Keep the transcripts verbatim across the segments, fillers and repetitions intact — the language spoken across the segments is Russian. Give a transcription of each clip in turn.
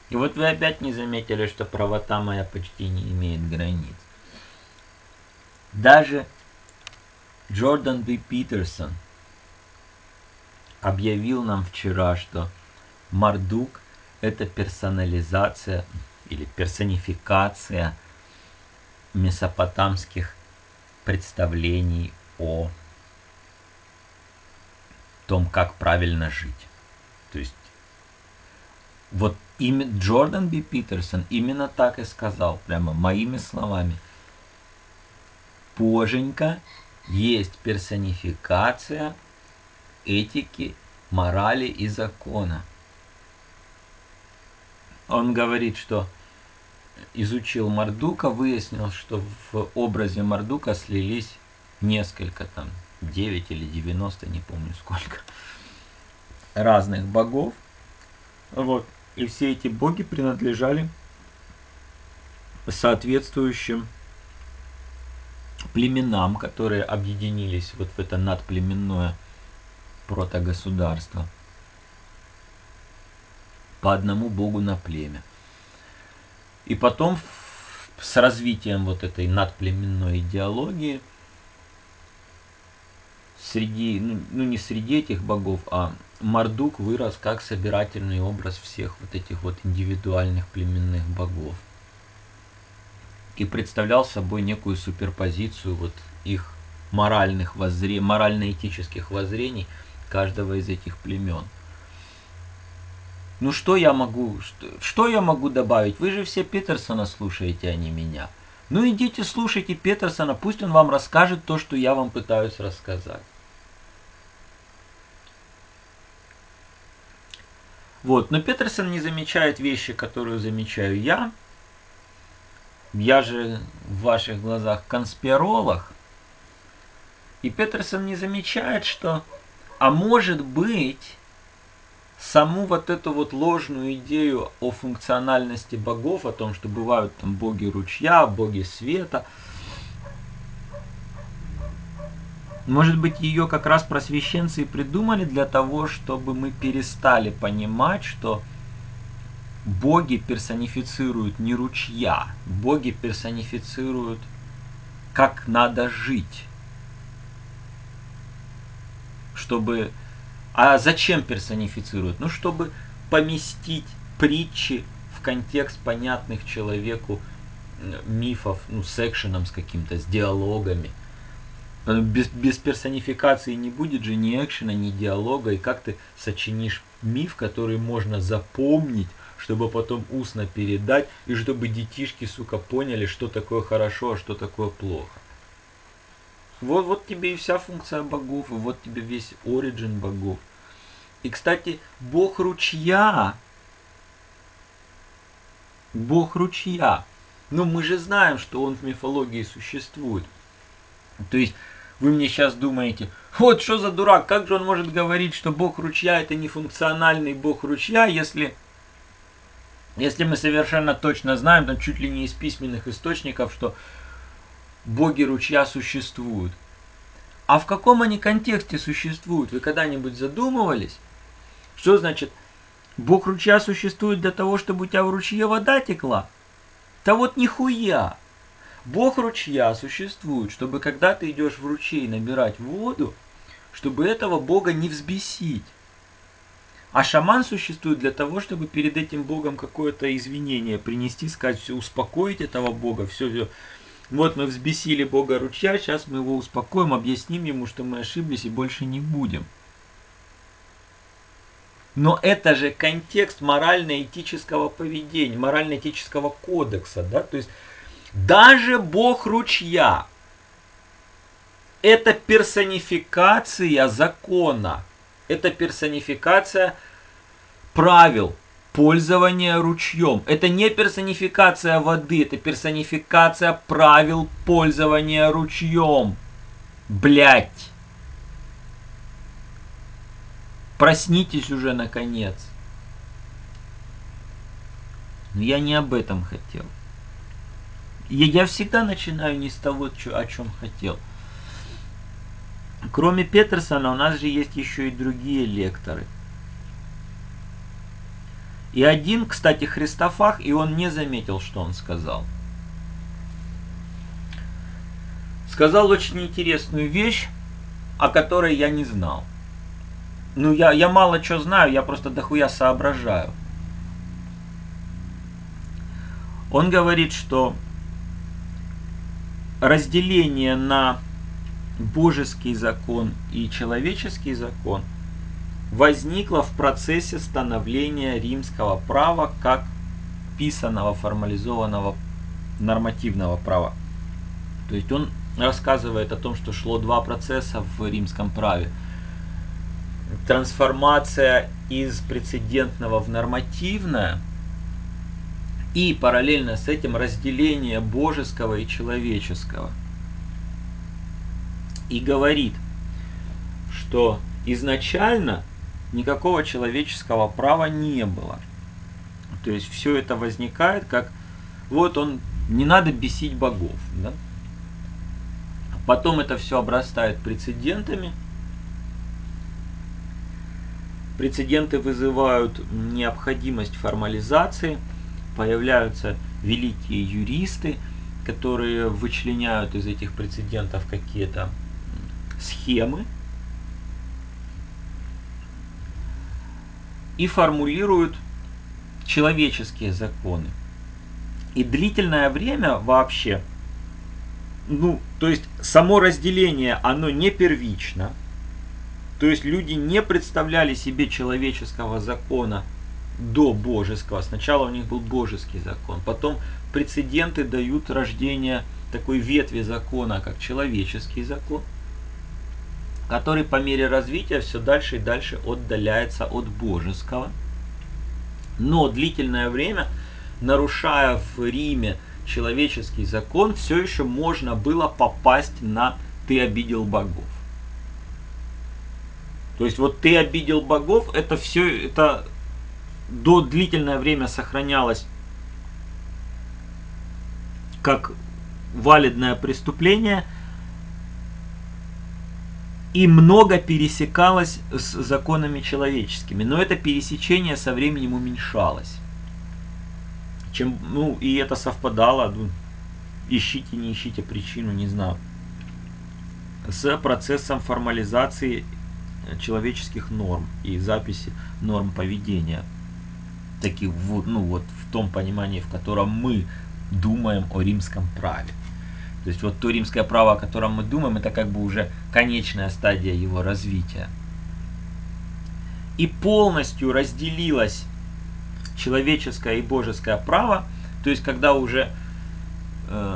И вот вы опять не заметили, что правота моя почти не имеет границ. Даже Джордан Би Питерсон объявил нам вчера, что Мардук – это персонализация или персонификация месопотамских представлений о том, как правильно жить. То есть вот именно Джордан Би Питерсон именно так и сказал, прямо моими словами. Боженька есть персонификация этики, морали и закона. Он говорит, что изучил Мардука, выяснил, что в образе Мардука слились несколько, там, девять или девяносто, не помню сколько, разных богов. Вот. И все эти боги принадлежали соответствующим племенам, которые объединились вот в это надплеменное протогосударство. По одному богу на племя. И потом с развитием вот этой надплеменной идеологии среди, ну, ну не среди этих богов, а Мардук вырос как собирательный образ всех вот этих вот индивидуальных племенных богов. И представлял собой некую суперпозицию вот их моральных воззрений, морально-этических воззрений каждого из этих племен. Ну что я могу, что, что я могу добавить? Вы же все Петерсона слушаете, а не меня. Ну идите слушайте Петерсона, пусть он вам расскажет то, что я вам пытаюсь рассказать. Вот, но Петерсон не замечает вещи, которые замечаю я. Я же в ваших глазах конспиролог. И Петерсон не замечает, что, а может быть, саму вот эту вот ложную идею о функциональности богов, о том, что бывают там боги ручья, боги света, может быть, ее как раз просвещенцы и придумали для того, чтобы мы перестали понимать, что боги персонифицируют не ручья, боги персонифицируют, как надо жить. Чтобы... А зачем персонифицируют? Ну, чтобы поместить притчи в контекст понятных человеку мифов, ну, с экшеном, с каким-то, с диалогами. Без, без персонификации не будет же ни экшена, ни диалога, и как ты сочинишь миф, который можно запомнить, чтобы потом устно передать, и чтобы детишки, сука, поняли, что такое хорошо, а что такое плохо. Вот, вот тебе и вся функция богов, и вот тебе весь оригин богов. И, кстати, бог ручья, бог ручья, ну мы же знаем, что он в мифологии существует. То есть вы мне сейчас думаете, вот что за дурак, как же он может говорить, что бог ручья это не функциональный бог ручья, если, если мы совершенно точно знаем, там чуть ли не из письменных источников, что боги ручья существуют. А в каком они контексте существуют? Вы когда-нибудь задумывались? Что значит, бог ручья существует для того, чтобы у тебя в ручье вода текла? Да вот нихуя! Бог ручья существует, чтобы когда ты идешь в ручей набирать воду, чтобы этого бога не взбесить. А шаман существует для того, чтобы перед этим богом какое-то извинение принести, сказать, все, успокоить этого бога, все, все. Вот мы взбесили бога ручья, сейчас мы его успокоим, объясним ему, что мы ошиблись и больше не будем. Но это же контекст морально-этического поведения, морально-этического кодекса, да, то есть даже бог ручья – это персонификация закона, это персонификация правил пользования ручьем. Это не персонификация воды, это персонификация правил пользования ручьем. Блять. Проснитесь уже наконец. Но я не об этом хотел. Я, я всегда начинаю не с того, о чем хотел. Кроме Петерсона у нас же есть еще и другие лекторы. И один, кстати, Христофаг, и он не заметил, что он сказал. Сказал очень интересную вещь, о которой я не знал. Ну, я, я мало что знаю, я просто дохуя соображаю. Он говорит, что разделение на божеский закон и человеческий закон возникло в процессе становления римского права как писанного, формализованного нормативного права. То есть он рассказывает о том, что шло два процесса в римском праве. Трансформация из прецедентного в нормативное и параллельно с этим разделение божеского и человеческого. И говорит, что изначально никакого человеческого права не было. То есть все это возникает как вот он, не надо бесить богов. Да? Потом это все обрастает прецедентами. Прецеденты вызывают необходимость формализации. Появляются великие юристы, которые вычленяют из этих прецедентов какие-то схемы и формулируют человеческие законы. И длительное время вообще, ну, то есть само разделение, оно не первично. То есть люди не представляли себе человеческого закона до божеского. Сначала у них был божеский закон. Потом прецеденты дают рождение такой ветви закона, как человеческий закон, который по мере развития все дальше и дальше отдаляется от божеского. Но длительное время, нарушая в Риме человеческий закон, все еще можно было попасть на «ты обидел богов». То есть вот «ты обидел богов», это все, это до длительное время сохранялось как валидное преступление и много пересекалось с законами человеческими. Но это пересечение со временем уменьшалось. Чем, ну, и это совпадало, ну, ищите, не ищите причину, не знаю, с процессом формализации человеческих норм и записи норм поведения. Таких вот, ну вот в том понимании, в котором мы думаем о римском праве. То есть вот то римское право, о котором мы думаем, это как бы уже конечная стадия его развития. И полностью разделилось человеческое и божеское право, то есть когда уже э,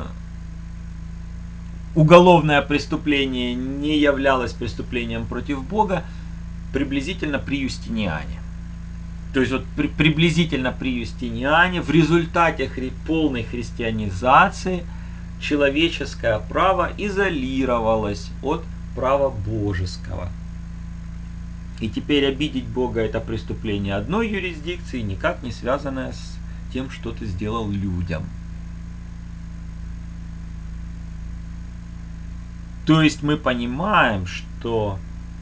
уголовное преступление не являлось преступлением против Бога, приблизительно при Юстиниане. То есть вот при, приблизительно при Юстиниане в результате хри, полной христианизации человеческое право изолировалось от права божеского. И теперь обидеть Бога — это преступление одной юрисдикции, никак не связанное с тем, что ты сделал людям. То есть мы понимаем, что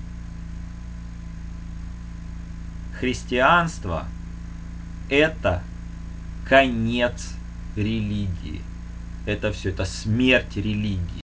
христианство — это конец религии. Это все, это смерть религии.